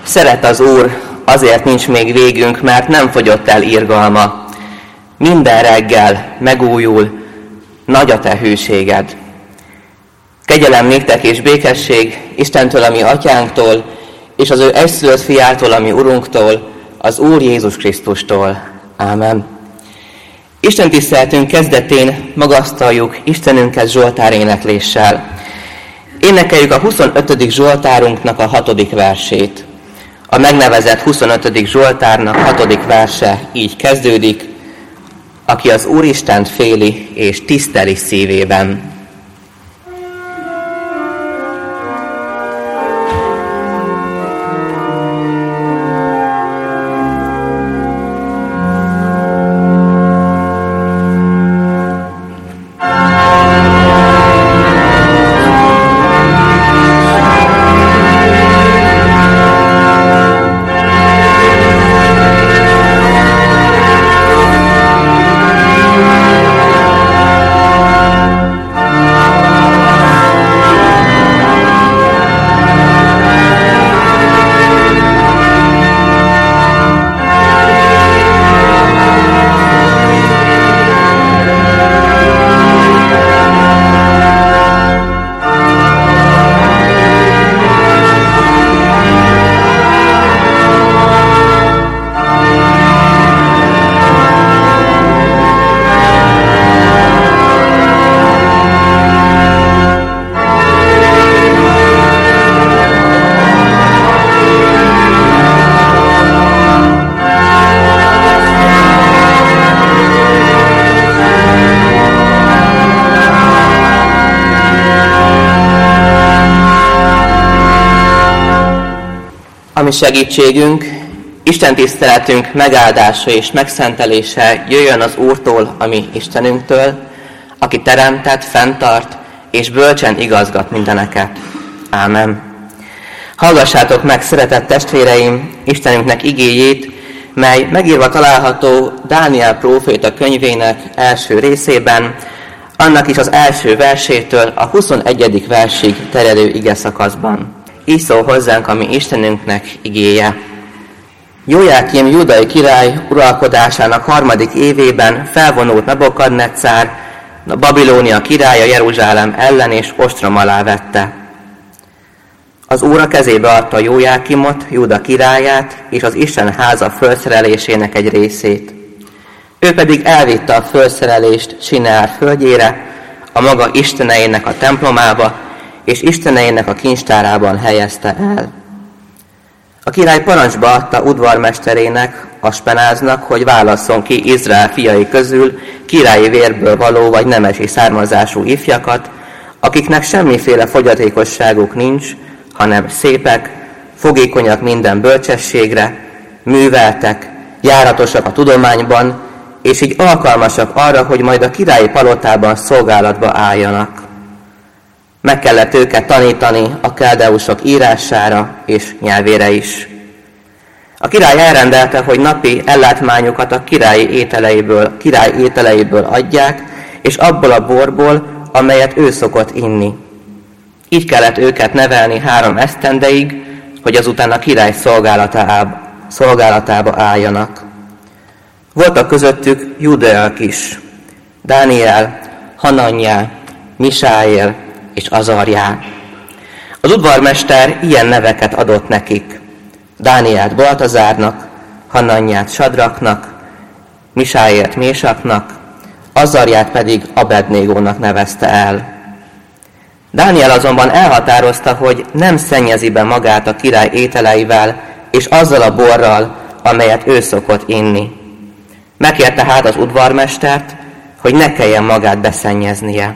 Szeret az Úr, azért nincs még végünk, mert nem fogyott el irgalma. Minden reggel megújul, nagy a te hűséged. Kegyelem néktek és békesség Istentől, ami atyánktól, és az ő egyszülött fiától, ami Urunktól, az Úr Jézus Krisztustól. Ámen. Isten tiszteletünk kezdetén magasztaljuk Istenünket zsoltár énekléssel. Énekeljük a 25. zsoltárunknak a 6. versét. A megnevezett 25. zsoltárnak 6. verse így kezdődik: aki az Úristent féli és tiszteli szívében. Ami segítségünk, Isten tiszteletünk megáldása és megszentelése jöjjön az Úrtól, a mi Istenünktől, aki teremtett, fenntart és bölcsen igazgat mindeneket. Ámen. Hallgassátok meg, szeretett testvéreim, Istenünknek igéjét, mely megírva található Dániel próféta könyvének első részében, annak is az első versétől a 21. versig terjedő igeszakaszban. Így szól hozzánk a mi Istenünknek igéje. Jójákim júdai király uralkodásának 3. évében felvonult Nabukadnetszár, a Babilónia királya Jeruzsálem ellen és ostrom alá vette. Az Úr a kezébe adta Jójákimot, Júda királyát és az Isten háza fölszerelésének egy részét. Ő pedig elvitte a fölszerelést Sineár földjére, a maga isteneinek a templomába, és isteneinek a kincstárában helyezte el. A király parancsba adta udvarmesterének, Aspenáznak, hogy válasszon ki Izrael fiai közül királyi vérből való vagy nemesi származású ifjakat, akiknek semmiféle fogyatékosságuk nincs, hanem szépek, fogékonyak minden bölcsességre, műveltek, járatosak a tudományban, és így alkalmasak arra, hogy majd a királyi palotában szolgálatba álljanak. Meg kellett őket tanítani a keldeusok írására és nyelvére is. A király elrendelte, hogy napi ellátmányukat a király ételeiből adják, és abból a borból, amelyet ő szokott inni. Így kellett őket nevelni 3 esztendeig, hogy azután a király szolgálatába álljanak. Voltak közöttük júdeak is: Dániel, Hananjá, Misáél és Azarjá. Az udvarmester ilyen neveket adott nekik: Dánielt Baltazárnak, Hananját Sadraknak, Misáélt Mésaknak, Azarját pedig Abednégónak nevezte el. Dániel azonban elhatározta, hogy nem szennyezi be magát a király ételeivel és azzal a borral, amelyet ő szokott inni. Megkérte hát az udvarmestert, hogy ne kelljen magát beszennyeznie.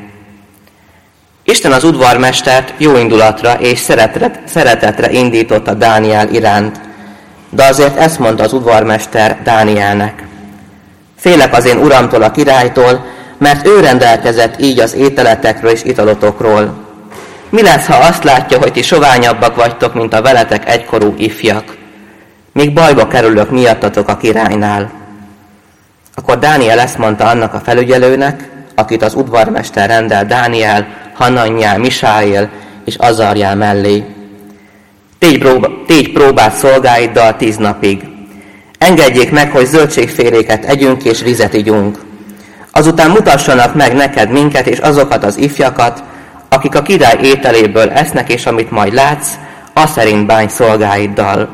Isten az udvarmestert jóindulatra és szeretetre indította Dániel iránt, de azért ezt mondta az udvarmester Dánielnek: félek az én uramtól, a királytól, mert ő rendelkezett így az ételetekről és italotokról. Mi lesz, ha azt látja, hogy ti soványabbak vagytok, mint a veletek egykorú ifjak? Még bajba kerülök miattatok a királynál. Akkor Dániel ezt mondta annak a felügyelőnek, akit az udvarmester rendel Dániel, Hananjá, Misáél és Azarjá mellé: Tégy próbát szolgáiddal 10 napig. Engedjék meg, hogy zöldségféléket együnk és vizet igyunk. Azután mutassanak meg neked minket és azokat az ifjakat, akik a király ételéből esznek, és amit majd látsz, az szerint bánj szolgáiddal.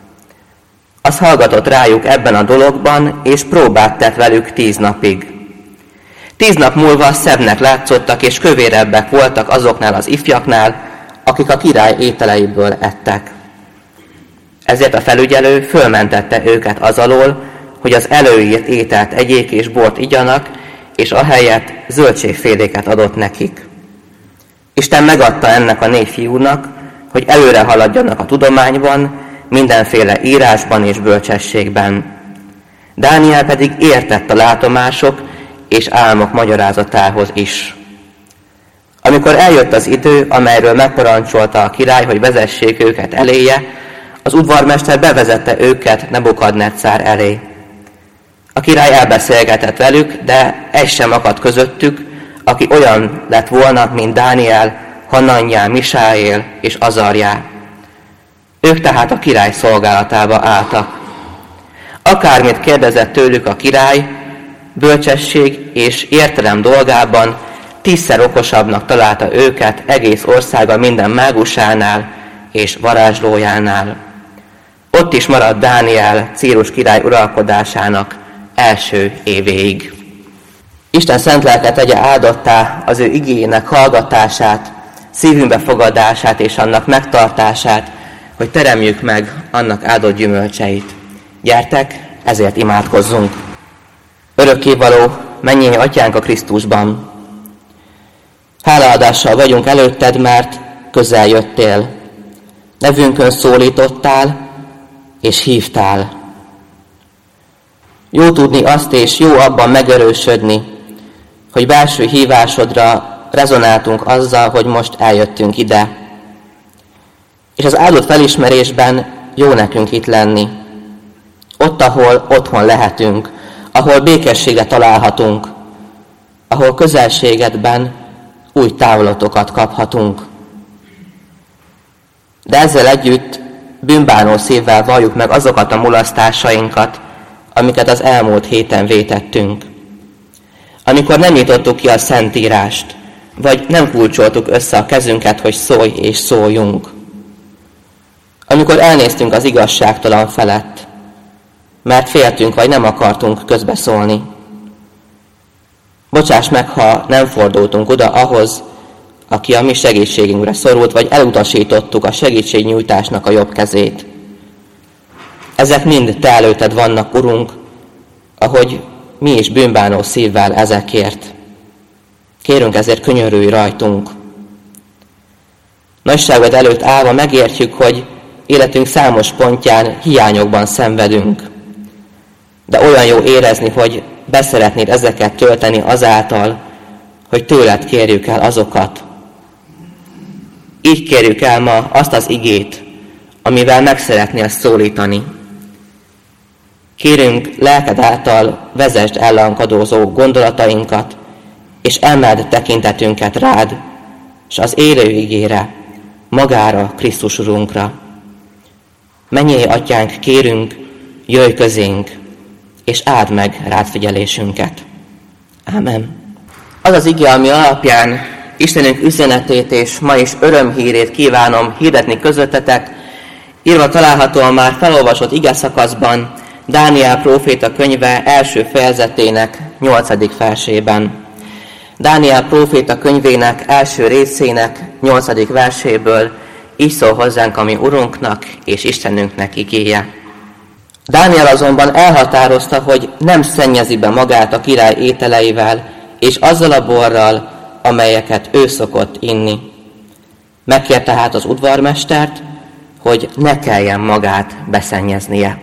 Az hallgatott rájuk ebben a dologban, és próbát tett velük 10 napig. 10 nap múlva szebbnek látszottak, és kövérebbek voltak azoknál az ifjaknál, akik a király ételeiből ettek. Ezért a felügyelő fölmentette őket az alól, hogy az előírt ételt egyék és bort igyanak, és ahelyett zöldségféléket adott nekik. Isten megadta ennek a 4 fiúnak, hogy előre haladjanak a tudományban, mindenféle írásban és bölcsességben. Dániel pedig értett a látomások és álmok magyarázatához is. Amikor eljött az idő, amelyről megparancsolta a király, hogy vezessék őket eléje, az udvarmester bevezette őket Nebukadnetszár elé. A király elbeszélgetett velük, de egy sem akadt közöttük, aki olyan lett volna, mint Dániel, Hananjá, Misáél és Azarjá. Ők tehát a király szolgálatába álltak. Akármit kérdezett tőlük a király, bölcsesség és értelem dolgában 10-szer okosabbnak találta őket egész országa minden mágusánál és varázslójánál. Ott is maradt Dániel Círus király uralkodásának első évéig. Isten szent lelke tegye áldottá az ő igéjének hallgatását, szívünkbe fogadását és annak megtartását, hogy teremjük meg annak áldott gyümölcseit. Gyertek, ezért imádkozzunk! Örökkévaló mennyei Atyánk a Krisztusban! Hálaadással vagyunk előtted, mert közel jöttél. Nevünkön szólítottál és hívtál. Jó tudni azt és jó abban megerősödni, hogy belső hívásodra rezonáltunk azzal, hogy most eljöttünk ide. És az áldott felismerésben jó nekünk itt lenni. Ott, ahol otthon lehetünk, ahol békességre találhatunk, ahol közelségedben új távolatokat kaphatunk. De ezzel együtt bűnbánó szívvel valljuk meg azokat a mulasztásainkat, amiket az elmúlt héten vétettünk. Amikor nem nyitottuk ki a Szentírást, vagy nem kulcsoltuk össze a kezünket, hogy szólj és szóljunk. Amikor elnéztünk az igazságtalan felett, mert féltünk, vagy nem akartunk közbeszólni. Bocsáss meg, ha nem fordultunk oda ahhoz, aki a mi segítségünkre szorult, vagy elutasítottuk a segítségnyújtásnak a jobb kezét. Ezek mind te előtted vannak, Urunk, ahogy mi is bűnbánó szívvel ezekért. Kérünk ezért, könyörülj rajtunk. Nagyságod előtt állva megértjük, hogy életünk számos pontján hiányokban szenvedünk. De olyan jó érezni, hogy beszeretnéd ezeket tölteni azáltal, hogy tőled kérjük el azokat. Így kérjük el ma azt az igét, amivel meg szeretnél szólítani. Kérünk, lelked által vezesd ellankadózó gondolatainkat, és emeld tekintetünket rád, és az élő igére, magára, Krisztus Urunkra. Mennyei Atyánk, kérünk, jöjj közénk, és áld meg rád figyelésünket. Ámen. Az az ige, ami alapján Istenünk üzenetét és ma is örömhírét kívánom hirdetni közöttetek, írva található a már felolvasott igeszakaszban, Dániel próféta könyve első fejezetének 8. versében. Dániel próféta könyvének első részének 8. verséből így szól hozzánk a mi Urunknak és Istenünknek igéje. Dániel azonban elhatározta, hogy nem szennyezi be magát a király ételeivel és azzal a borral, amelyeket ő szokott inni. Megkérte hát az udvarmestert, hogy ne kelljen magát beszennyeznie.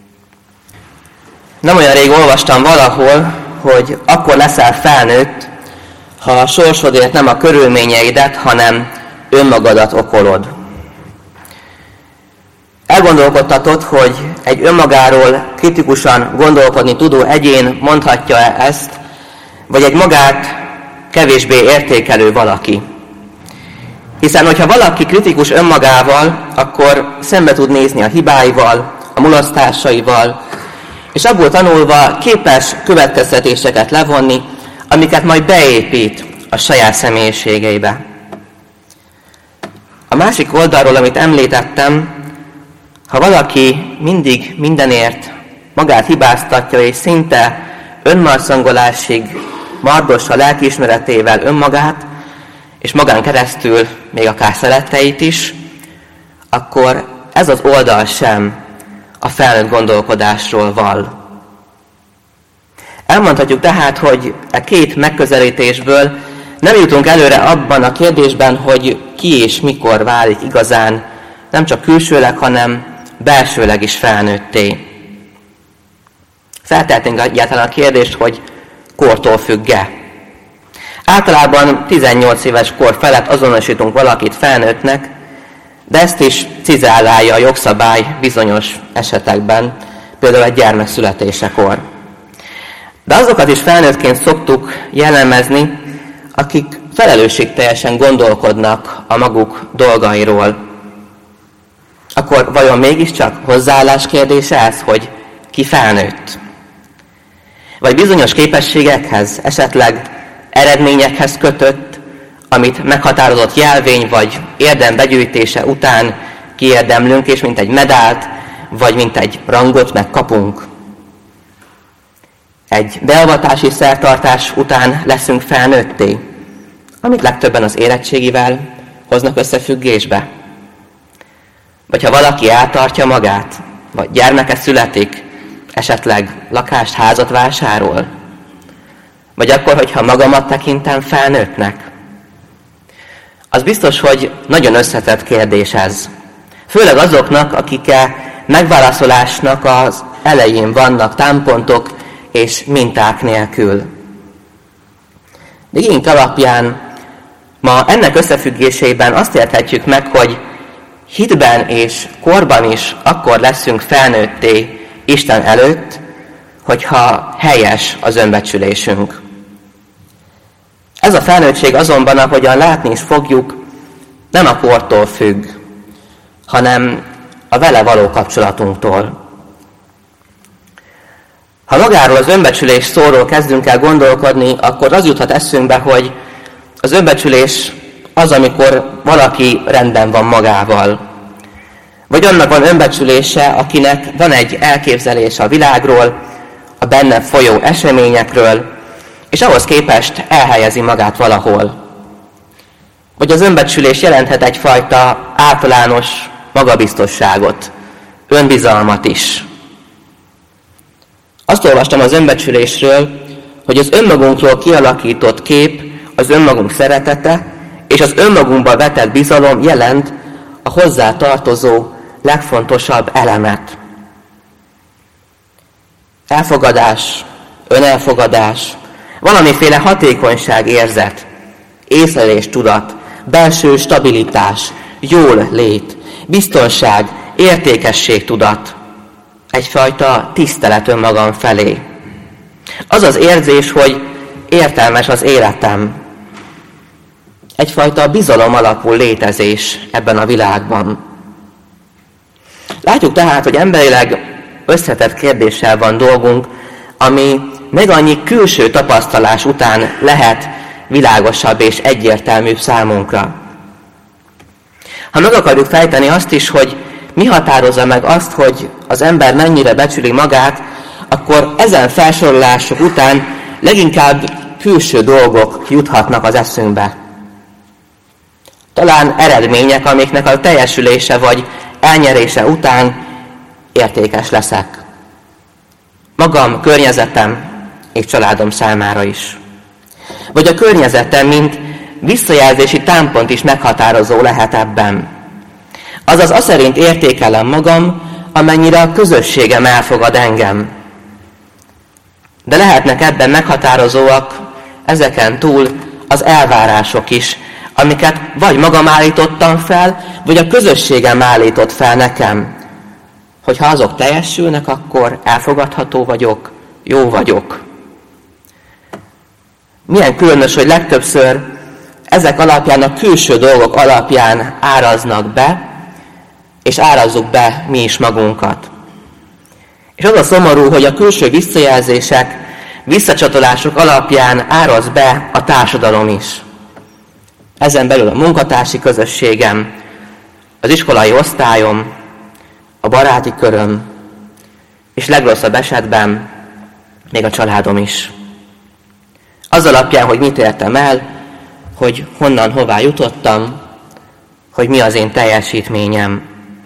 Nem olyan rég olvastam valahol, hogy akkor leszel felnőtt, ha a sorsodért nem a körülményeidet, hanem önmagadat okolod. Elgondolkodtatod, hogy egy önmagáról kritikusan gondolkodni tudó egyén mondhatja ezt, vagy egy magát kevésbé értékelő valaki. Hiszen, hogyha valaki kritikus önmagával, akkor szembe tud nézni a hibáival, a mulasztásaival, és abból tanulva képes következtetéseket levonni, amiket majd beépít a saját személyiségeibe. A másik oldalról, amit említettem, ha valaki mindig mindenért magát hibáztatja, és szinte önmarszangolásig mardossa lelkiismeretével önmagát, és magán keresztül még akár szeretteit is, akkor ez az oldal sem a felnőtt gondolkodásról vall. Elmondhatjuk tehát, hogy a két megközelítésből nem jutunk előre abban a kérdésben, hogy ki és mikor válik igazán, nem csak külsőleg, hanem belsőleg is felnőtté. Feltehetnénk egyáltalán a kérdést, hogy kortól függ-e. Általában 18 éves kor felett azonosítunk valakit felnőttnek, de ezt is cizellálja a jogszabály bizonyos esetekben, például egy gyermek születésekor. De azokat is felnőttként szoktuk jellemezni, akik felelősségteljesen gondolkodnak a maguk dolgairól. Akkor vajon mégiscsak hozzáállás kérdése ez, hogy ki felnőtt? Vagy bizonyos képességekhez, esetleg eredményekhez kötött, amit meghatározott jelvény vagy érdem begyűjtése után kiérdemlünk, és mint egy medált, vagy mint egy rangot megkapunk. Egy beavatási szertartás után leszünk felnőtté, amit legtöbben az érettségivel hoznak összefüggésbe. Vagy ha valaki eltartja magát, vagy gyermeke születik, esetleg lakást, házat vásárol, vagy akkor, hogyha magamat tekintem felnőttnek. Az biztos, hogy nagyon összetett kérdés ez. Főleg azoknak, akik megválaszolásnak az elején vannak támpontok és minták nélkül. De igény alapján ma ennek összefüggésében azt érthetjük meg, hogy hitben és korban is akkor leszünk felnőtté Isten előtt, hogyha helyes az önbecsülésünk. Ez a felnőttség azonban, ahogyan látni is fogjuk, nem a kortól függ, hanem a vele való kapcsolatunktól. Ha magáról az önbecsülés szóról kezdünk el gondolkodni, akkor az juthat eszünkbe, hogy az önbecsülés az, amikor valaki rendben van magával. Vagy annak van önbecsülése, akinek van egy elképzelése a világról, a benne folyó eseményekről, és ahhoz képest elhelyezi magát valahol. Vagy az önbecsülés jelenthet egyfajta általános magabiztosságot, önbizalmat is. Azt olvastam az önbecsülésről, hogy az önmagunkról kialakított kép, az önmagunk szeretete és az önmagunkba vetett bizalom jelent a hozzá tartozó legfontosabb elemet. Elfogadás, önelfogadás, valamiféle hatékonyság érzet, észlelés tudat, belső stabilitás, jól lét, biztonság, értékesség tudat, egyfajta tisztelet önmagam felé. Az az érzés, hogy értelmes az életem. Egyfajta bizalom alapú létezés ebben a világban. Látjuk tehát, hogy emberileg összetett kérdéssel van dolgunk, ami meg annyi külső tapasztalás után lehet világosabb és egyértelműbb számunkra. Ha meg akarjuk fejteni azt is, hogy mi határozza meg azt, hogy az ember mennyire becsüli magát, akkor ezen felsorolások után leginkább külső dolgok juthatnak az eszünkbe. Talán eredmények, amiknek a teljesülése vagy elnyerése után értékes leszek. Magam, környezetem és családom számára is. Vagy a környezetem, mint visszajelzési támpont is meghatározó lehet ebben. Azaz az szerint értékelem magam, amennyire a közösségem elfogad engem. De lehetnek ebben meghatározóak ezeken túl az elvárások is, amiket vagy magam állítottam fel, vagy a közösségem állított fel nekem. Hogyha azok teljesülnek, akkor elfogadható vagyok, jó vagyok. Milyen különös, hogy legtöbbször ezek alapján, a külső dolgok alapján áraznak be, és árazzuk be mi is magunkat. És az a szomorú, hogy a külső visszajelzések, visszacsatolások alapján áraz be a társadalom is. Ezen belül a munkatársi közösségem, az iskolai osztályom, a baráti köröm, és legrosszabb esetben még a családom is. Az alapján, hogy mit értem el, hogy honnan, hová jutottam, hogy mi az én teljesítményem.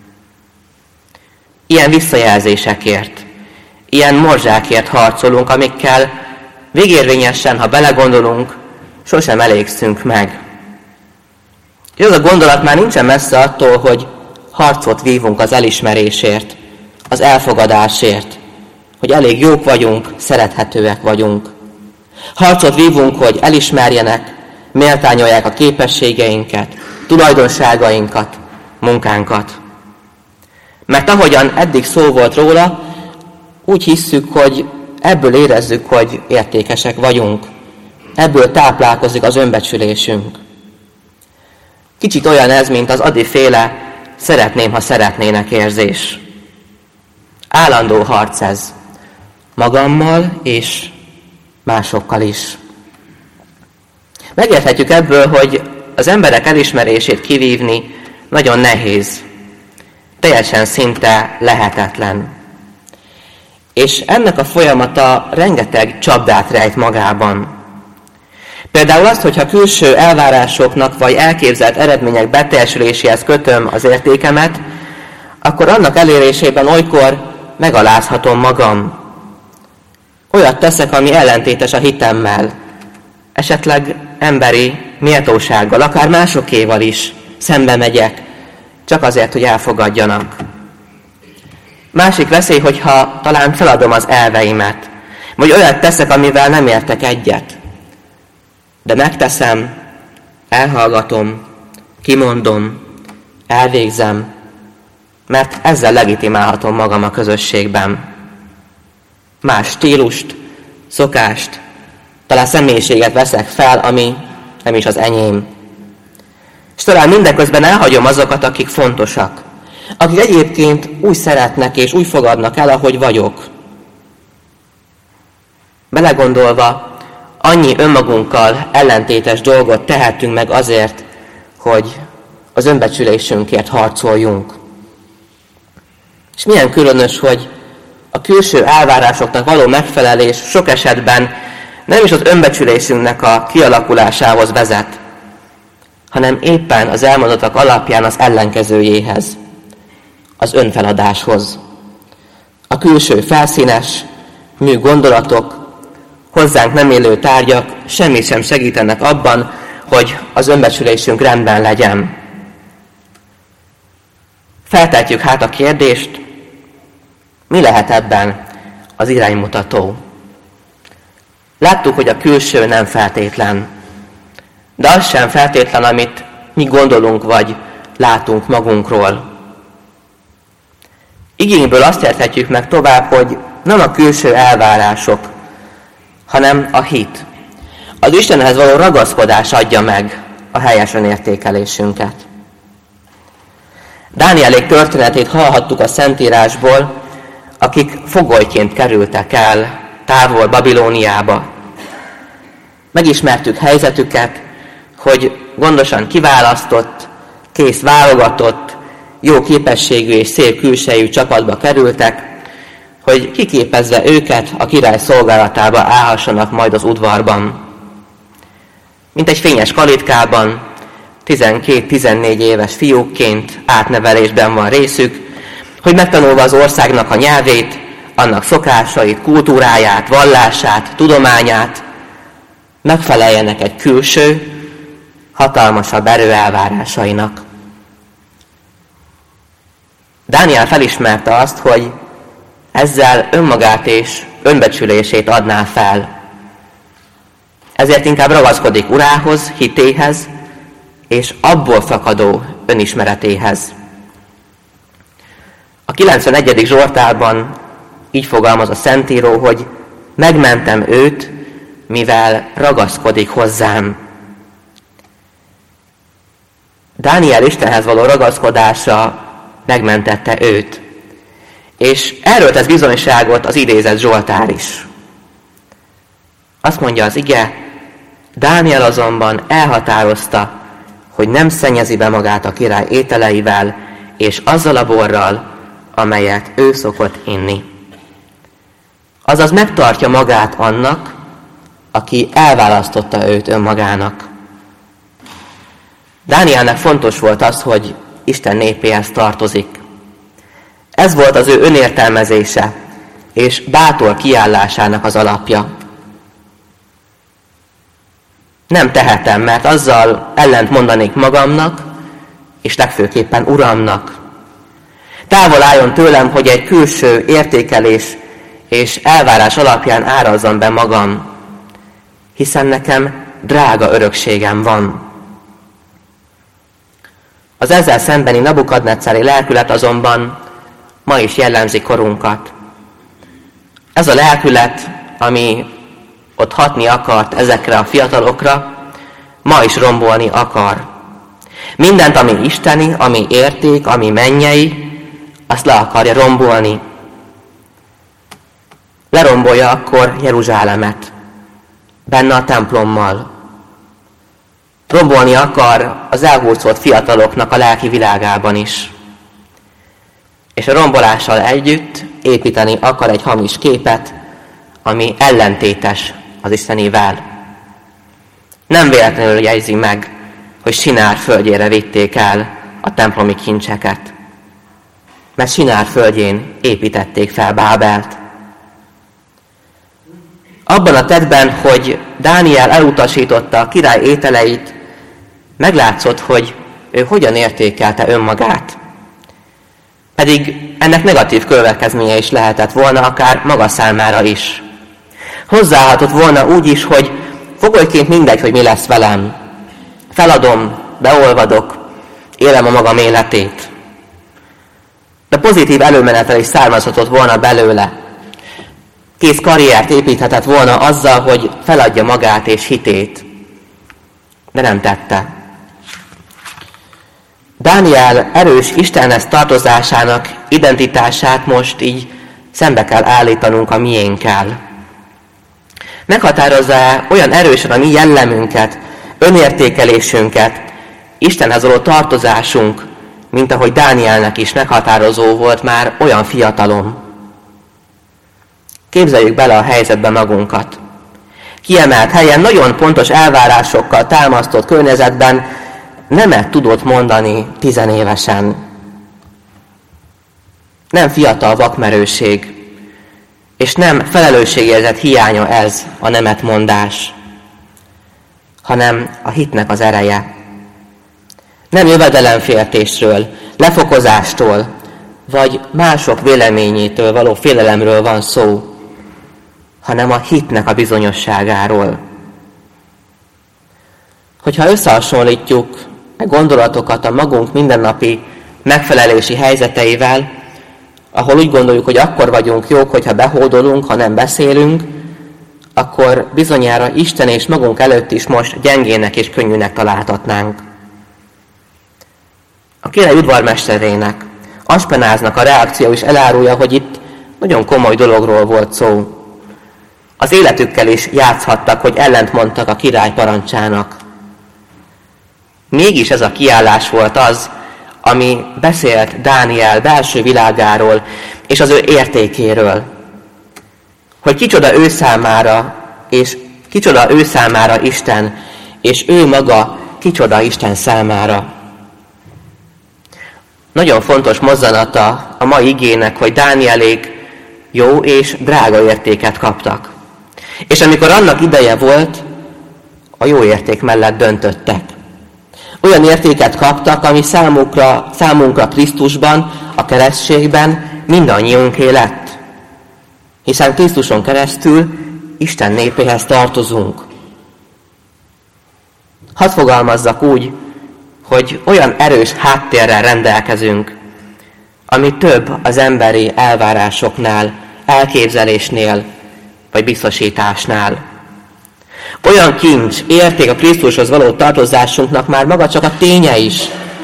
Ilyen visszajelzésekért, ilyen morzsákért harcolunk, amikkel végérvényesen, ha belegondolunk, sosem elégszünk meg. És az a gondolat már nincsen messze attól, hogy harcot vívunk az elismerésért, az elfogadásért, hogy elég jók vagyunk, szerethetőek vagyunk. Harcot vívunk, hogy elismerjenek, méltányolják a képességeinket, tulajdonságainkat, munkánkat. Mert ahogyan eddig szó volt róla, úgy hisszük, hogy ebből érezzük, hogy értékesek vagyunk. Ebből táplálkozik az önbecsülésünk. Kicsit olyan ez, mint az Adi-féle szeretném, ha szeretnének érzés. Állandó harc ez. Magammal és másokkal is. Megérthetjük ebből, hogy az emberek elismerését kivívni nagyon nehéz. Teljesen szinte lehetetlen. És ennek a folyamata rengeteg csapdát rejt magában. Például azt, hogyha külső elvárásoknak vagy elképzelt eredmények beteljesüléséhez kötöm az értékemet, akkor annak elérésében olykor megalázhatom magam. Olyat teszek, ami ellentétes a hitemmel, esetleg emberi méltósággal, akár másokéval is szembe megyek, csak azért, hogy elfogadjanak. Másik veszély, hogyha talán feladom az elveimet, vagy olyat teszek, amivel nem értek egyet. De megteszem, elhallgatom, kimondom, elvégzem, mert ezzel legitimálhatom magam a közösségben. Más stílust, szokást, talán személyiséget veszek fel, ami nem is az enyém. És talán mindeközben elhagyom azokat, akik fontosak, akik egyébként úgy szeretnek és úgy fogadnak el, ahogy vagyok. Belegondolva, annyi önmagunkkal ellentétes dolgot tehetünk meg azért, hogy az önbecsülésünkért harcoljunk. És milyen különös, hogy a külső elvárásoknak való megfelelés sok esetben nem is az önbecsülésünknek a kialakulásához vezet, hanem éppen az elmondottak alapján az ellenkezőjéhez, az önfeladáshoz. A külső felszínes, mű gondolatok, hozzánk nem élő tárgyak semmit sem segítenek abban, hogy az önbecsülésünk rendben legyen. Feltetjük hát a kérdést, mi lehet ebben az iránymutató? Láttuk, hogy a külső nem feltétlen, de az sem feltétlen, amit mi gondolunk vagy látunk magunkról. Igényből azt érthetjük meg tovább, hogy nem a külső elvárások, hanem a hit. Az Istenhez való ragaszkodás adja meg a helyes önértékelésünket. Dánielék történetét hallhattuk a Szentírásból, akik fogolyként kerültek el távol Babilóniába. Megismertük helyzetüket, hogy gondosan kiválasztott, kész válogatott, jó képességű és szép külsejű csapatba kerültek, hogy kiképezve őket a király szolgálatába állhassanak majd az udvarban. Mint egy fényes kalitkában, 12-14 éves fiúkként átnevelésben van részük, hogy megtanulva az országnak a nyelvét, annak szokásait, kultúráját, vallását, tudományát, megfeleljenek egy külső, hatalmasabb erő elvárásainak. Dániel felismerte azt, hogy ezzel önmagát és önbecsülését adná fel. Ezért inkább ragaszkodik urához, hitéhez, és abból fakadó önismeretéhez. A 91. Zsoltárban így fogalmaz a Szentíró, hogy megmentem őt, mivel ragaszkodik hozzám. Dániel Istenhez való ragaszkodása megmentette őt. És erről tesz bizonyságot az idézett Zsoltár is. Azt mondja az ige, Dániel azonban elhatározta, hogy nem szennyezi be magát a király ételeivel, és azzal a borral, amelyet ő szokott inni. Azaz megtartja magát annak, aki elválasztotta őt önmagának. Dánielnek fontos volt az, hogy Isten népéhez tartozik. Ez volt az ő önértelmezése és bátor kiállásának az alapja. Nem tehetem, mert azzal ellent mondanék magamnak, és legfőképpen Uramnak. Távol álljon tőlem, hogy egy külső értékelés és elvárás alapján árazzam be magam, hiszen nekem drága örökségem van. Az ezzel szembeni Nabukadnecári lelkület azonban ma is jellemzi korunkat. Ez a lelkület, ami ott hatni akart ezekre a fiatalokra, ma is rombolni akar. Mindent, ami isteni, ami érték, ami mennyei, azt le akarja rombolni. Lerombolja akkor Jeruzsálemet, benne a templommal. Rombolni akar az elhurcolt fiataloknak a lelki világában is. És a rombolással együtt építeni akar egy hamis képet, ami ellentétes az Istenével. Nem véletlenül jegyzi meg, hogy Sinár földjére vitték el a templomi kincseket. Mert Sinár földjén építették fel Bábelt. Abban a tettben, hogy Dániel elutasította a király ételeit, meglátszott, hogy ő hogyan értékelte önmagát. Pedig ennek negatív következménye is lehetett volna, akár maga számára is. Hozzáadhatott volna úgy is, hogy fogolyként mindegy, hogy mi lesz velem. Feladom, beolvadok, élem a magam életét. De pozitív előmenetel is származhatott volna belőle. Kész karriert építhetett volna azzal, hogy feladja magát és hitét. De nem tette. Dániel erős Istenhez tartozásának identitását most így szembe kell állítanunk a miénkkel. Meghatározza olyan erősen a mi jellemünket, önértékelésünket, Istenhez való tartozásunk, mint ahogy Dánielnek is meghatározó volt már olyan fiatalon. Képzeljük bele a helyzetbe magunkat. Kiemelt helyen, nagyon pontos elvárásokkal támasztott környezetben nemet tudott mondani 10 évesen. Nem fiatal vakmerőség, és nem felelősségérzet hiánya ez a nemetmondás, hanem a hitnek az ereje. Nem jövedelemféltésről, lefokozástól, vagy mások véleményétől való félelemről van szó, hanem a hitnek a bizonyosságáról. Hogyha összehasonlítjuk a gondolatokat a magunk mindennapi megfelelési helyzeteivel, ahol úgy gondoljuk, hogy akkor vagyunk jók, hogyha behódolunk, ha nem beszélünk, akkor bizonyára Isten és magunk előtt is most gyengének és könnyűnek találtatnánk. A király udvarmesterének, Aspenáznak a reakció is elárulja, hogy itt nagyon komoly dologról volt szó. Az életükkel is játszhattak, hogy ellentmondtak a király parancsának. Mégis ez a kiállás volt az, ami beszélt Dániel belső világáról és az ő értékéről. Hogy kicsoda ő számára, és kicsoda ő számára Isten, és ő maga kicsoda Isten számára. Nagyon fontos mozzanata a mai igének, hogy Dánielék jó és drága értéket kaptak. És amikor annak ideje volt, a jó érték mellett döntöttek. Olyan értéket kaptak, ami számunkra Krisztusban, a keresztségben mindannyiunké lett. Hiszen Krisztuson keresztül Isten népéhez tartozunk. Hadd fogalmazzak úgy, hogy olyan erős háttérrel rendelkezünk, ami több az emberi elvárásoknál, elképzelésnél, vagy biztosításnál. Olyan kincs, érték a Krisztushoz való tartozásunknak már maga csak a ténye is,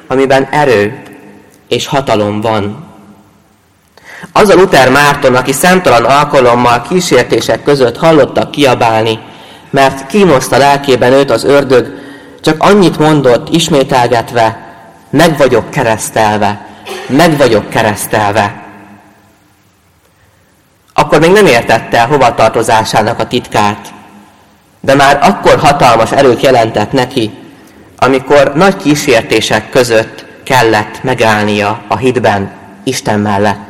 amiben erő és hatalom van. Az a Luther Márton, aki számtalan alkalommal kísértések között hallottak kiabálni, mert kínoszta lelkében őt az ördög, csak annyit mondott, ismételgetve, meg vagyok keresztelve, meg vagyok keresztelve. Akkor még nem értette hovatartozásának a titkát, de már akkor hatalmas erőt jelentett neki, amikor nagy kísértések között kellett megállnia a hitben Isten mellett.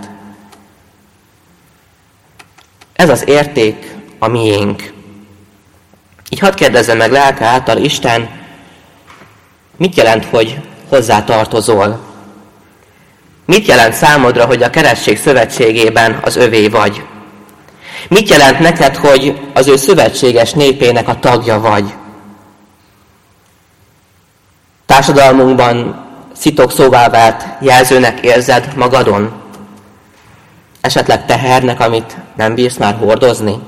Ez az érték a miénk. Így hadd kérdezzem meg lelke által Isten, mit jelent, hogy hozzá tartozol? Mit jelent számodra, hogy a keresztség szövetségében az övé vagy? Mit jelent neked, hogy az ő szövetséges népének a tagja vagy? Társadalmunkban szitokszóvá vált jelzőnek érzed magadon? Esetleg tehernek, amit nem bírsz már hordozni?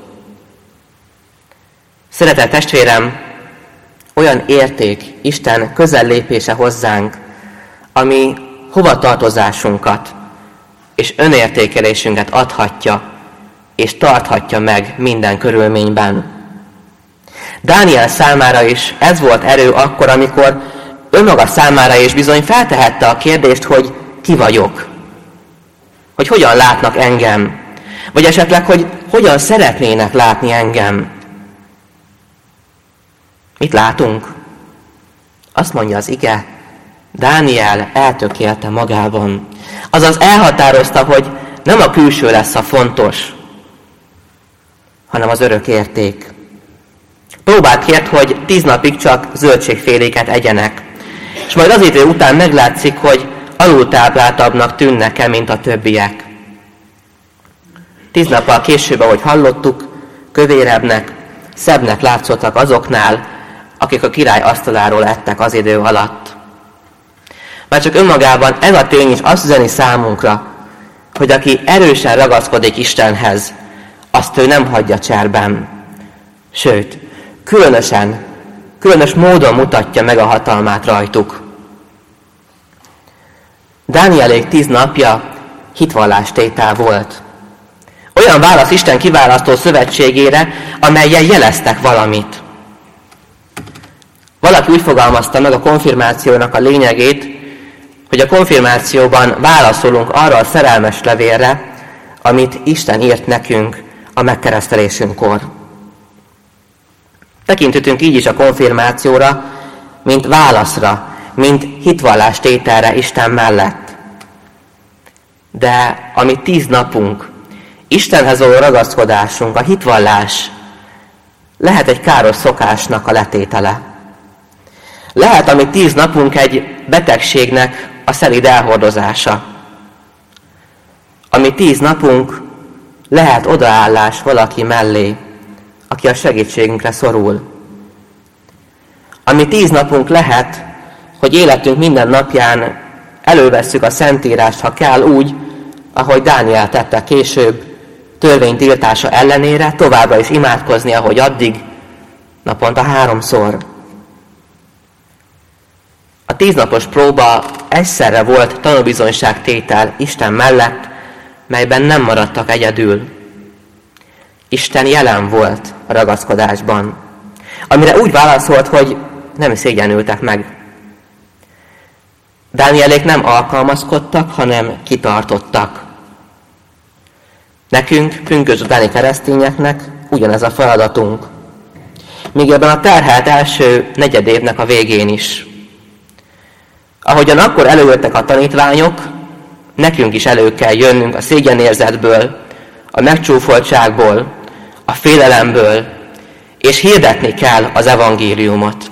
Szeretett testvérem, olyan érték Isten közellépése hozzánk, ami hovatartozásunkat és önértékelésünket adhatja és tarthatja meg minden körülményben. Dániel számára is ez volt erő akkor, amikor önmaga számára is bizony feltehette a kérdést, hogy ki vagyok, hogy hogyan látnak engem, vagy esetleg, hogy hogyan szeretnének látni engem. Mit látunk? Azt mondja az ige, Dániel eltökélte magában. Azaz elhatározta, hogy nem a külső lesz a fontos, hanem az örök érték. Próbát kért, hogy 10 napig csak zöldségféléket egyenek, és majd az idő után meglátszik, hogy alultápláltabbnak tűnnek-e, mint a többiek. 10 nappal később, ahogy hallottuk, kövérebbnek, szebbnek látszottak azoknál, akik a király asztaláról ettek az idő alatt. Már csak önmagában ez a tény is azt üzeni számunkra, hogy aki erősen ragaszkodik Istenhez, azt ő nem hagyja cserben. Sőt, különös módon mutatja meg a hatalmát rajtuk. Dánielék 10 napja hitvallástétel volt. Olyan válasz Isten kiválasztó szövetségére, amellyel jeleztek valamit. Valaki úgy fogalmazta meg a konfirmációnak a lényegét, hogy a konfirmációban válaszolunk arra a szerelmes levélre, amit Isten írt nekünk a megkeresztelésünkkor. Tekinthetünk így is a konfirmációra, mint válaszra, mint hitvallástételre Isten mellett. De ami 10 napunk, Istenhez való ragaszkodásunk, a hitvallás lehet egy káros szokásnak a letétele. Lehet, ami 10 napunk egy betegségnek a szelíd elhordozása. Ami 10 napunk lehet odaállás valaki mellé, aki a segítségünkre szorul. Ami 10 napunk lehet, hogy életünk minden napján elővesszük a Szentírást, ha kell úgy, ahogy Dániel tette később, törvénytiltása ellenére, továbbra is imádkozni, ahogy addig, naponta 3-szor. A 10 napos próba egyszerre volt tanúbizonyságtétel Isten mellett, melyben nem maradtak egyedül. Isten jelen volt a ragaszkodásban, amire úgy válaszolt, hogy nem szégyenültek meg. Dánielék nem alkalmazkodtak, hanem kitartottak. Nekünk, pünkösd utáni keresztényeknek ugyanez a feladatunk. Még ebben a terhelt első negyedévnek a végén is. Ahogyan akkor előjöttek a tanítványok, nekünk is elő kell jönnünk a szégyenérzetből, a megcsúfoltságból, a félelemből, és hirdetni kell az evangéliumot.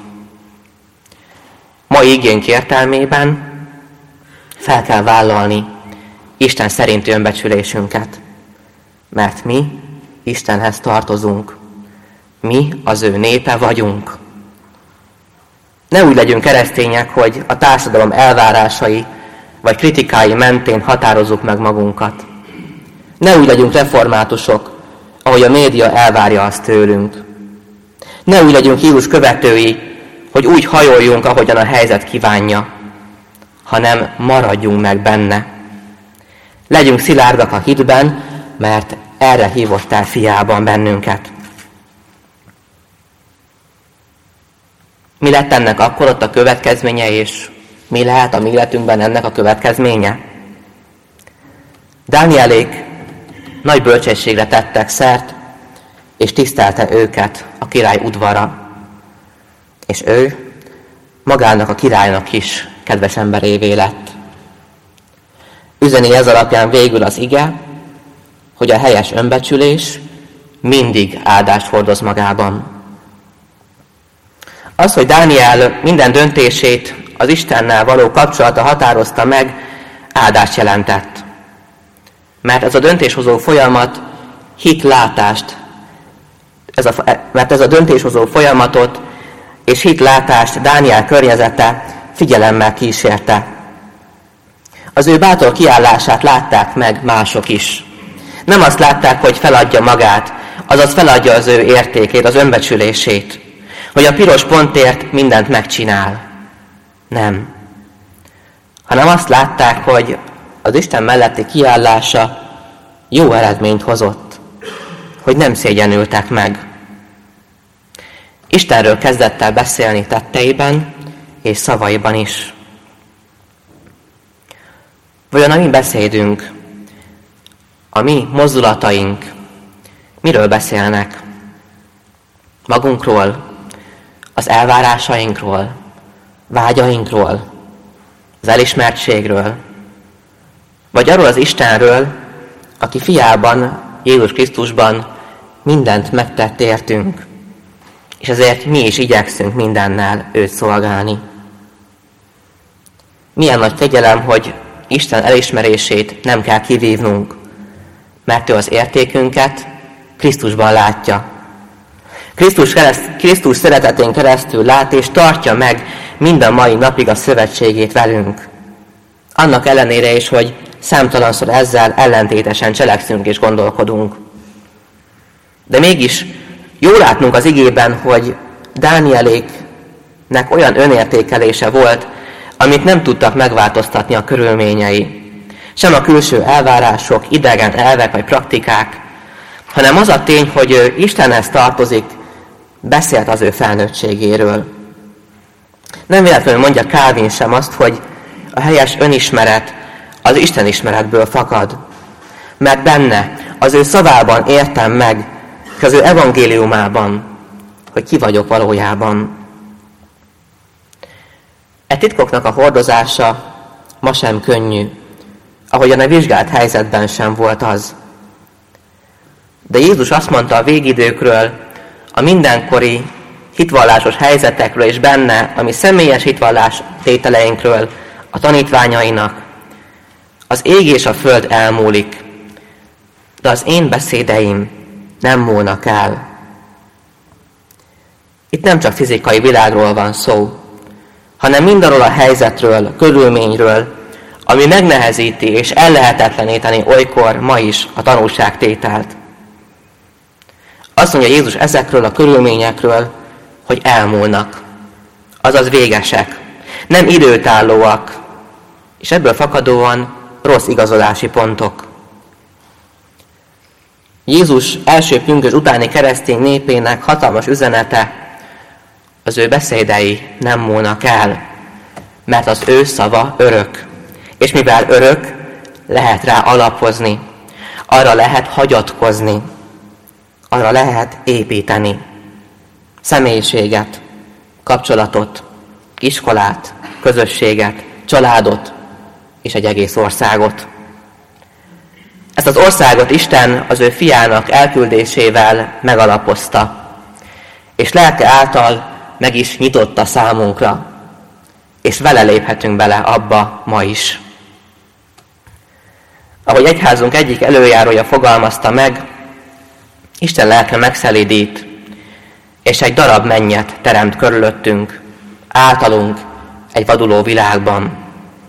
Mai igénk értelmében fel kell vállalni Isten szerinti önbecsülésünket, mert mi Istenhez tartozunk, mi az ő népe vagyunk. Ne úgy legyünk keresztények, hogy a társadalom elvárásai vagy kritikái mentén határozzuk meg magunkat. Ne úgy legyünk reformátusok, ahogy a média elvárja azt tőlünk. Ne úgy legyünk Jézus követői, hogy úgy hajoljunk, ahogyan a helyzet kívánja, hanem maradjunk meg benne. Legyünk szilárdak a hitben, mert erre hívott el fiában bennünket. Mi lett ennek akkor ott a következménye, és mi lehet a mi életünkben ennek a következménye? Dánielék nagy bölcsességre tettek szert, és tisztelte őket a király udvara. És ő magának a királynak is kedves emberévé lett. Üzeni ez alapján végül az ige, hogy a helyes önbecsülés mindig áldást hordoz magában. Az, hogy Dániel minden döntését az Istennel való kapcsolata határozta meg, áldást jelentett. Mert ez a döntéshozó folyamat hitlátást, mert ez a döntéshozó folyamatot és hitlátást Dániel környezete figyelemmel kísérte. Az ő bátor kiállását látták meg mások is. Nem azt látták, hogy feladja magát, azaz feladja az ő értékét, az önbecsülését, hogy a piros pontért mindent megcsinál. Nem. Hanem azt látták, hogy az Isten melletti kiállása jó eredményt hozott, hogy nem szégyenültek meg. Istenről kezdett el beszélni tetteiben és szavaiban is. Vajon a mi beszédünk, a mi mozdulataink miről beszélnek? Magunkról, az elvárásainkról, vágyainkról, az elismertségről, vagy arról az Istenről, aki fiában, Jézus Krisztusban mindent megtett értünk, és ezért mi is igyekszünk mindennel őt szolgálni. Milyen nagy kegyelem, hogy Isten elismerését nem kell kivívnunk, mert ő az értékünket Krisztusban látja. Krisztus szeretetén keresztül lát és tartja meg mind a mai napig a szövetségét velünk. Annak ellenére is, hogy számtalanszor ezzel ellentétesen cselekszünk és gondolkodunk. De mégis jó látnunk az igében, hogy Dánieléknek olyan önértékelése volt, amit nem tudtak megváltoztatni a körülményei. Sem a külső elvárások, idegen elvek vagy praktikák, hanem az a tény, hogy ő Istenhez tartozik, beszélt az ő felnőttségéről. Nem véletlenül mondja Calvin sem azt, hogy a helyes önismeret az Isten ismeretből fakad. Mert benne, az ő szavában értem meg, és az ő evangéliumában, hogy ki vagyok valójában. E titkoknak a hordozása ma sem könnyű, ahogyan a vizsgált helyzetben sem volt az. De Jézus azt mondta a végidőkről, a mindenkori hitvallásos helyzetekről és benne, a mi személyes hitvallás tételeinkről, a tanítványainak, az ég és a föld elmúlik, de az én beszédeim nem múlnak el. Itt nem csak fizikai világról van szó, hanem mindarról a helyzetről, körülményről, ami megnehezíti és ellehetetleníteni olykor ma is a tanúságtételt. Azt mondja Jézus ezekről a körülményekről, hogy elmúlnak, azaz végesek, nem időtállóak, és ebből fakadóan rossz igazolási pontok. Jézus első pünkösd utáni keresztény népének hatalmas üzenete, az ő beszédei nem múlnak el, mert az ő szava örök. És mivel örök, lehet rá alapozni, arra lehet hagyatkozni, arra lehet építeni. Személyiséget, kapcsolatot, iskolát, közösséget, családot és egy egész országot. Ezt az országot Isten az ő fiának elküldésével megalapozta, és lelke által meg is nyitotta számunkra, és vele léphetünk bele abba ma is. Ahogy egyházunk egyik előjárója fogalmazta meg, Isten lelke megszelídít, és egy darab mennyet teremt körülöttünk, általunk egy vaduló világban.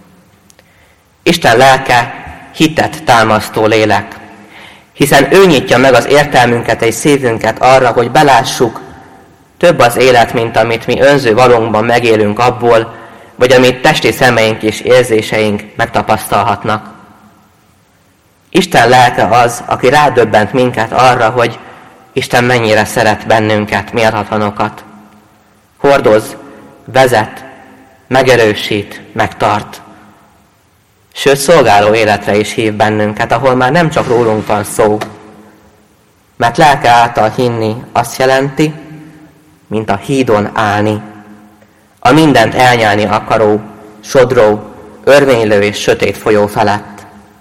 Isten lelke hitet támasztó lélek, hiszen ő nyitja meg az értelmünket és szívünket arra, hogy belássuk, több az élet, mint amit mi önző valónkban megélünk abból, vagy amit testi szemeink és érzéseink megtapasztalhatnak. Isten lelke az, aki rádöbbent minket arra, hogy Isten mennyire szeret bennünket, méltatlanokat. Hordoz, vezet, megerősít, megtart. Sőt, szolgáló életre is hív bennünket, ahol már nem csak rólunk van szó. Mert lelke által hinni azt jelenti, mint a hídon állni. A mindent elnyelni akaró, sodró, örvénylő és sötét folyó felett.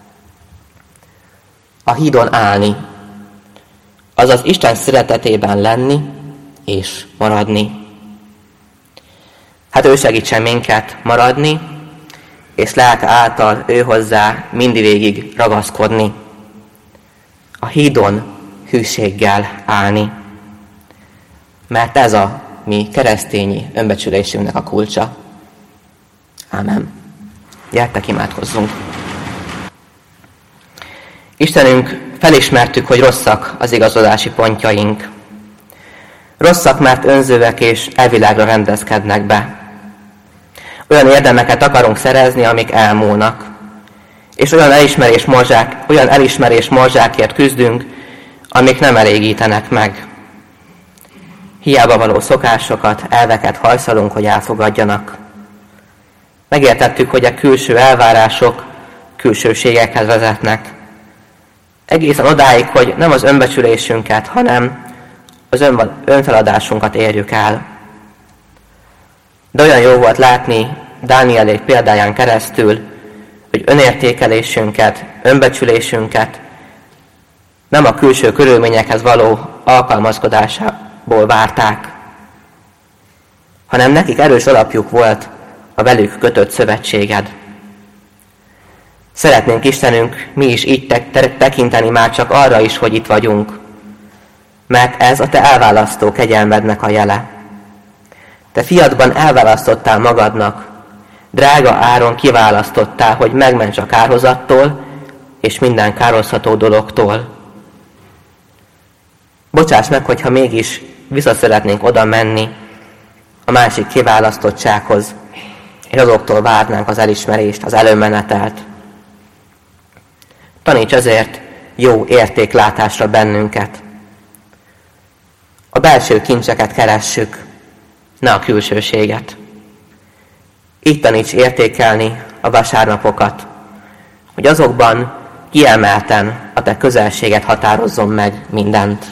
A hídon állni, azaz Isten szeretetében lenni és maradni. Hát ő segítsen minket maradni, és lelke által ő hozzá mindvégig ragaszkodni. A hídon hűséggel állni. Mert ez a mi keresztényi önbecsülésünknek a kulcsa. Ámen. Gyertek, imádkozzunk. Istenünk, felismertük, hogy rosszak az igazodási pontjaink. Rosszak, mert önzőek és elvilágra rendezkednek be. Olyan érdemeket akarunk szerezni, amik elmúlnak. És olyan elismerés morzsákért küzdünk, amik nem elégítenek meg. Hiába való szokásokat, elveket hajszolunk, hogy elfogadjanak. Megértettük, hogy a külső elvárások külsőségekhez vezetnek. Egészen odáig, hogy nem az önbecsülésünket, hanem az önfeladásunkat érjük el. De olyan jó volt látni Dánielék példáján keresztül, hogy önértékelésünket, önbecsülésünket nem a külső körülményekhez való alkalmazkodásából várták, hanem nekik erős alapjuk volt a velük kötött szövetséged. Szeretnénk, Istenünk, mi is így tekinteni már csak arra is, hogy itt vagyunk, mert ez a te elválasztó kegyelmednek a jele. Te fiadban elválasztottál magadnak, drága áron kiválasztottál, hogy megments a kárhozattól és minden kárhozható dologtól. Bocsáss meg, hogyha mégis vissza szeretnénk oda menni a másik kiválasztottsághoz, és azoktól várnánk az elismerést, az előmenetelt. Taníts ezért jó értéklátásra bennünket. A belső kincseket keressük, ne a külsőséget. Így taníts értékelni a vasárnapokat, hogy azokban kiemelten a te közelséget határozzon meg mindent.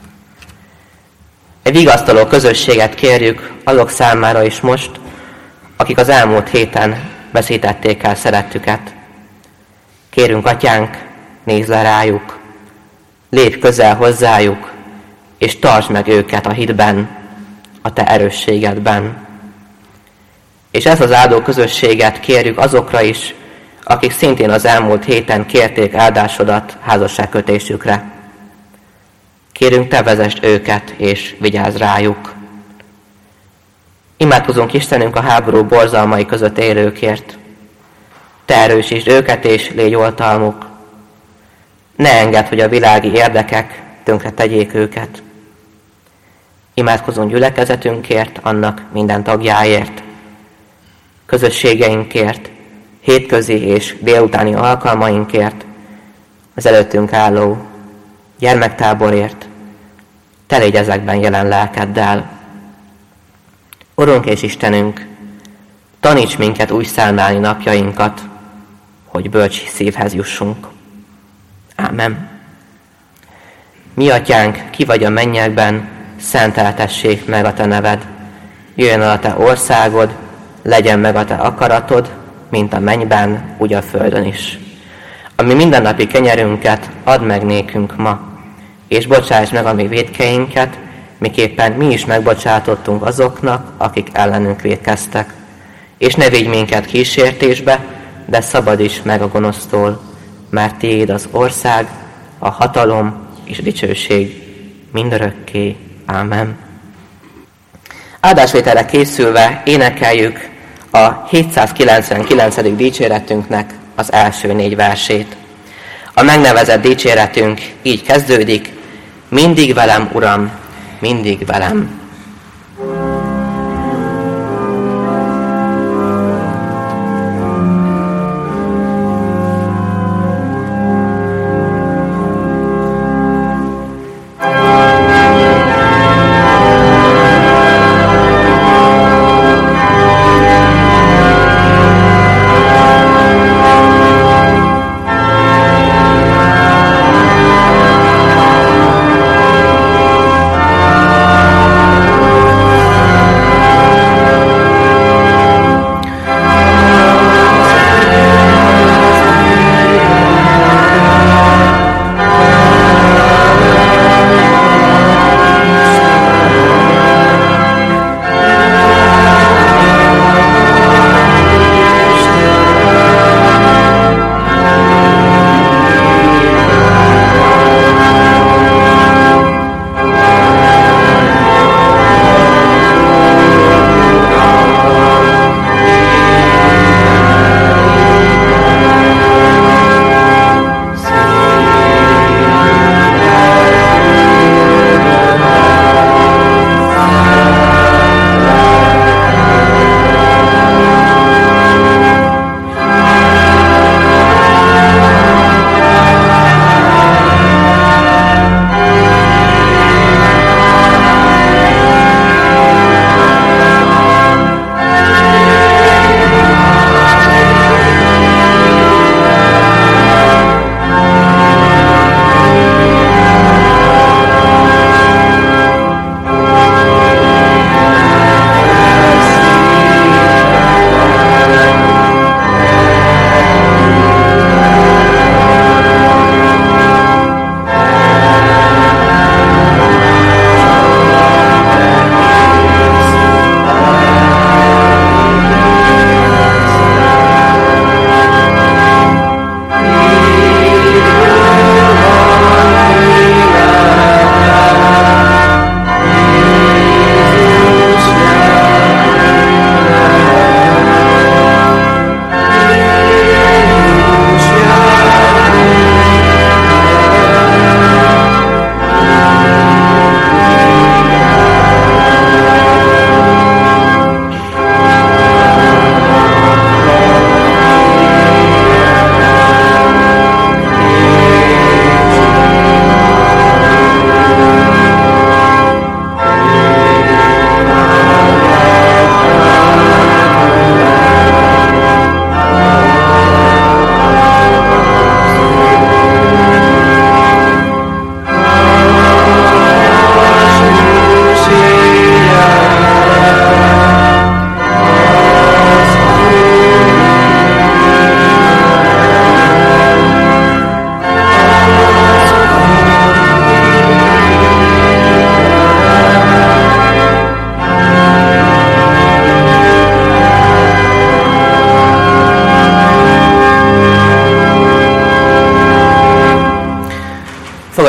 Egy vigasztaló közösséget kérjük azok számára is most, akik az elmúlt héten veszítették el szerettüket. Kérünk, Atyánk, nézz le rájuk, lépj közel hozzájuk, és tartsd meg őket a hitben, a te erősségedben. És ezt az áldó közösséget kérjük azokra is, akik szintén az elmúlt héten kérték áldásodat házasságkötésükre. Kérünk, te vezesd őket, és vigyázz rájuk. Imádkozunk, Istenünk, a háború borzalmai között élőkért. Te erősítsd őket, és légy oltalmuk. Ne engedd, hogy a világi érdekek tönkre tegyék őket. Imádkozunk gyülekezetünkért, annak minden tagjáért, közösségeinkért, hétközi és délutáni alkalmainkért, az előttünk álló gyermektáborért. Te légy ezekben jelen lelkeddel. Urunk és Istenünk, taníts minket úgy számlálni napjainkat, hogy bölcs szívhez jussunk. Ámen. Mi, Atyánk, ki vagy a mennyekben, szenteltessék meg a te neved. Jöjjön el a te országod, legyen meg a te akaratod, mint a mennyben, úgy a földön is. Ami mindennapi kenyerünket add meg nékünk ma, és bocsáss meg a mi vétkeinket, miképpen mi is megbocsátottunk azoknak, akik ellenünk vétkeztek. És ne vigy minket kísértésbe, de szabadíts meg a gonosztól, mert tiéd az ország, a hatalom és a dicsőség mindörökké. Ámen. Áldásvételre készülve énekeljük a 799. dicséretünknek az első 4 versét. A megnevezett dicséretünk így kezdődik: mindig velem, Uram, mindig velem.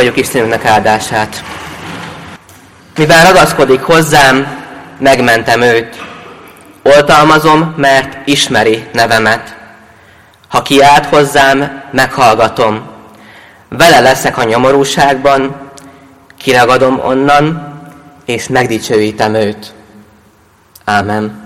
Fogadjuk Istenünknek áldását. Mivel ragaszkodik hozzám, megmentem őt. Oltalmazom, mert ismeri nevemet. Ha kiált hozzám, meghallgatom. Vele leszek a nyomorúságban, kiragadom onnan, és megdicsőítem őt. Ámen.